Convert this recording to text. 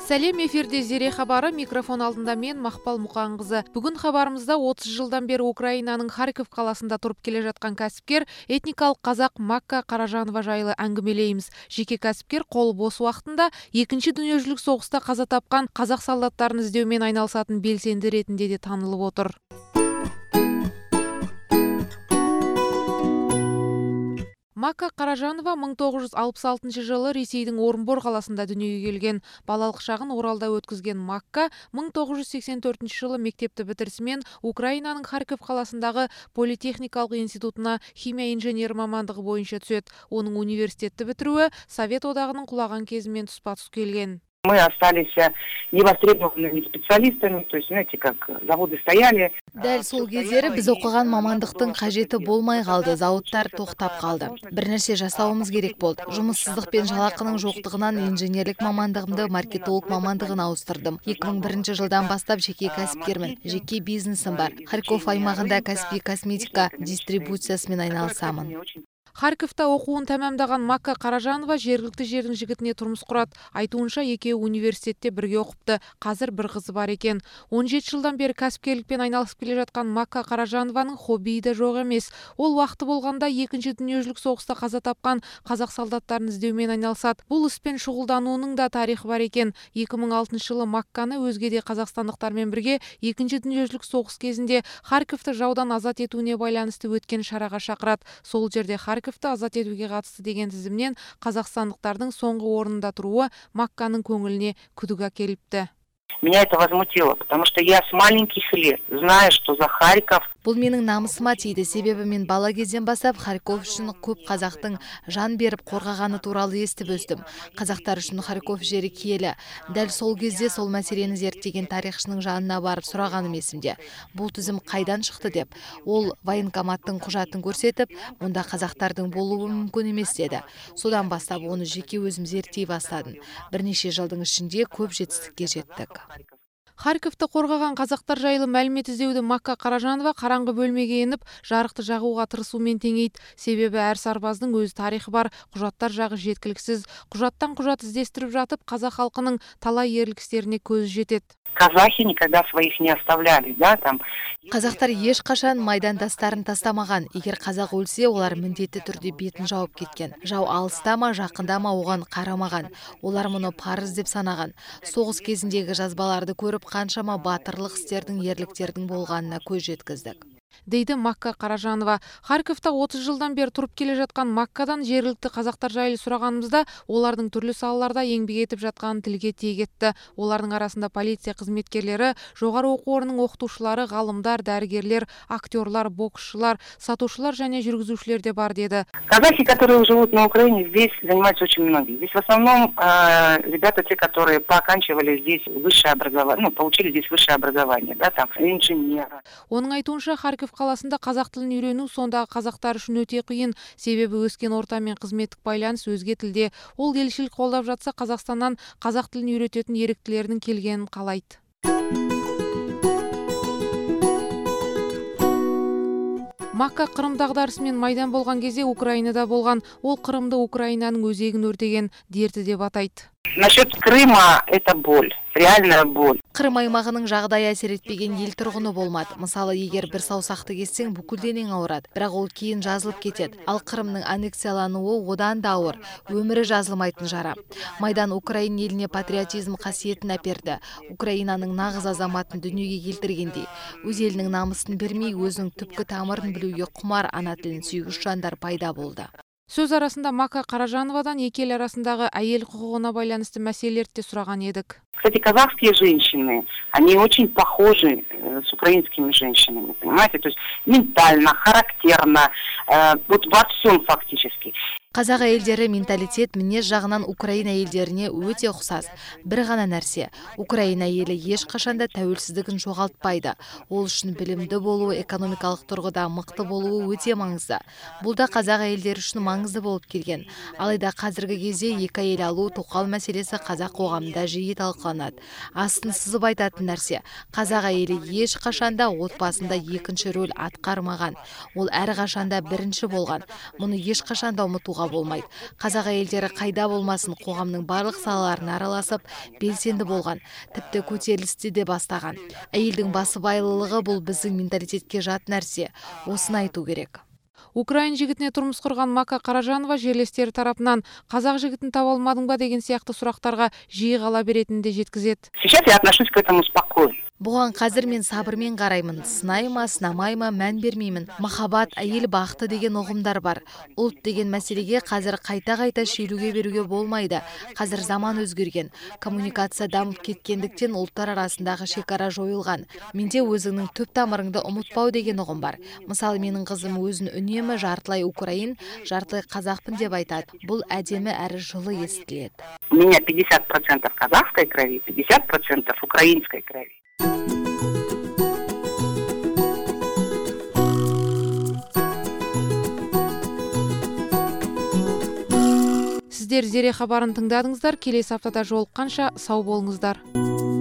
Сәлем, эфирде Зере хабары, микрофон алдында мен Мақпал Мұқанқызы. Бүгін хабарымызда 30 жылдан бері Украинаның Харьков қаласында тұрып келе жатқан кәсіпкер, этникалық қазақ Макка Қаражанова жайлы әңгімелейміз. Жеке кәсіпкер қолы бос уақытында екінші дүниежүзілік соғыста қаза тапқан қазақ солдаттарын іздеумен айналысатын белсенді ретінде де танылып отыр. Макка Қаражанова 1966 жылы Ресейдің Орынбор қаласында дүниеге келген. Балалық шағын Оралда өткізген Макка 1984 жылы мектепті бітірісімен Украинаның Харьков қаласындағы политехникалық институтына химия инженері мамандығы бойынша түседі. Оның университетті бітіруі Совет одағының құлаған кезімен тұспа-тұс келген. Мы остались невостребованными специалистами, то есть, знаете, как заводы стояли. Дәл сол кездері біз оқыған мамандықтың қажеті болмай қалды, зауыттар тоқтап қалды. Бір нәрсе жасауымыз керек болды. Жұмыссыздық пен жалақының жоқтығынан инженерлік мамандығымды маркетолог мамандығына ауыстырдым. 2001 жылдан бастап жеке кәсіпкермін, жеке бизнесім бар. Харьков аймағында кәсіби косметика дистрибуциясымен айналысамын. Харьковта оқуын тәмамдаған Макка Қаражанова жергілікті жердің жігітіне тұрмыс құрады. Айтуынша екеуі университетте бірге оқыпты. Қазір бір қызы бар екен. 17 жылдан бері кәсіпкерлікпен айналысып келе жатқан Макка Қаражанованың хоббиі де жоқ емес. Ол уақыты болғанда екінші дүниежүзілік соғыста қаза тапқан қазақ солдаттарын іздеумен айналысады. Бұл іспен шұғылдануының да тарихы бар екен. 2006 жылы Макканы өзге де қазақстандықтармен бірге екінші дүниежүзілік соғыс кезінде Харьковты жаудан азат етуіне байланысты өткен шараға шақырады. Сол жерде Харьковты азат етуге қатысты деген тізімнен қазақстандықтардың соңғы орнында тұруы Макканың көңіліне күдік әкеліпті. Меня это возмутило, потому что я с маленьких лет знаю, что за Харьков. Бұл менің намысыма тиді, себебі мен бала кезден бастап Харьков үшін көп қазақтың жан беріп қорғағаны туралы естіп өстім. Қазақтар үшін Харьков жері киелі. Дәл сол кезде сол мәселені зерттеген тарихшының жанына барып сұрағаным есімде. Бұл тізім қайдан шықты деп. Ол военкоматтың құжатын көрсетіп, онда қазақтардың болуы мүмкін емес деді. Содан бастап оны жеке өзім зерттей бастадым. Бірнеше жылдың ішінде көп жетістікке жеттік. Харьковты қорғаған қазақтар жайлы мәлімет іздеуді Макка Қаражанова қараңғы бөлмеге еніп, жарықты жағуға тырысумен теңейді. Себебі әр сарбаздың өз тарихы бар, құжаттар жағы жеткіліксіз. Құжаттан құжат іздестіріп жатып, қазақ халқының талай ерлік істеріне көзі жетеді. Казахи никогда своих не оставляли, да, там. Қазақтар ешқашан майдандастарын тастамаған. Егер қазақ өлсе, олар міндетті түрде бетін жауып кеткен. Жау алыста ма, жақында ма оған қарамаған. Олар мұны парыз деп санаған. Соғыс кезіндегі жазбаларды көріп, қаншама батырлық істердің, ерліктердің болғанына көз жеткіздік. Дейді Макка Қаражанова. Харьковта 30 жылдан бері тұрып келе жатқан Маккадан жергілікті қазақтар жайлы сұрағанымызда, олардың түрлі салаларда еңбек етіп жатқанын тілге тиек етті. Олардың арасында полиция қызметкерлері, жоғары оқу орнының оқытушылары, ғалымдар, дәрігерлер, актерлар, боксшылар, сатушылар және жүргізушілер де бар деді. Казахи, которые живут на Украине, здесь занимаются очень многие. Здесь в основном ребята, те, которые поканчивали здесь высшее образование, получили здесь высшее образование, да, там, инженеры. Оның айтуынша Харьков қаласында қазақ тілін үйрену сондағы қазақтар үшін өте қиын, себебі өскен ортамен қызметтік байланыс өзге тілде. Ол елшілік қолдап жатса, Қазақстаннан қазақ тілін үйрететін еріктілердің келгенін қалайды. Макка Қырым дағдарысымен майдан болған кезде Украинада болған. Ол Қырымды Украинаның өзегін өртеген дерті деп атайды. Насчет Крыма это боль, реальная боль. Қырым аймағының жағдайы әсер етпеген ел тұрғыны болмады. Мысалы, егер бір саусақты кессең, бүкіл денең ауырады, бірақ ол кейін жазылып кетеді. Ал Қырымның аннексиялануы одан да ауыр, өмірі жазылмайтын жара. Майдан Украин еліне патриотизм қасиетін әперді. Украинаның нағыз азаматын дүниеге келтіргендей. Өз елінің намысын бермей, өзінің түпкі тамырын білуге құмар ана тілін сүйгіш жандар пайда болды. Сөз арасында Макка Қаражановадан екі ел арасындағы әйел құқығына байланысты мәселелерді сұраған едік. Кстати, казахские женщины, они очень похожи с украинскими женщинами, понимаете? То есть ментально, характерно, вот во всем фактически. Қазақ әйелдері менталитет, мінез жағынан Украина әйелдеріне өте ұқсас. Бір ғана нәрсе, Украина әйелі ешқашанда тәуелсіздігін жоғалтпайды. Ол үшін білімді болуы, экономикалық тұрғыда мықты болуы өте маңызды. Бұл да қазақ әйелдері үшін маңызды болып келген. Алайда қазіргі кезде екі әйел алу, тоқал мәселесі қазақ қоғамында жиі талқыланады. Астын сызып айтатын нәрсе, қазақ әйелі ешқашанда отбасында екінші рөл атқармаған. Ол әрқашанда бірінші болған. Мұны ешқашанда ұмытуға болмайды. Қазақ әйелдері қайда болмасын қоғамның барлық салаларын араласып, белсенді болған, тіпті көтерілісті де бастаған. Әйелдің басыбайлылығы бұл біздің менталитетке жат нәрсе. Осыны айту керек. Украин жігітіне тұрмыс құрған Мака Қаражанова жерлестері тарапынан қазақ жігітін таба алмадың ба деген сияқты сұрақтарға жиі қала беретінін де жеткізеді. Сейчас я отношусь к этому спокойно. Бұған қазір мен сабырмен қараймын. Сынай ма, сынамай ма, мән бермеймін. Махаббат, әйел бақыты деген ұғымдар бар. Ұлт деген мәселеге қазір қайта-қайта шеруге беруге болмайды. Қазір заман өзгерген. Коммуникация дамып кеткендіктен ұлттар арасындағы шекара жойылған. Менде өзіңнің түп тамырыңды ұмытпау деген ұғым бар. Мысалы, менің қызым өзін үнемі жартылай украин, жартылай қазақпын деп айтады. Бұл әдемі әрі жылы естіледі. У меня 50% казахской крови, 50% украинской крови. Сіздер Зере хабарын тыңдадыңыздар. Келесі аптада жолыққанша сау болыңыздар.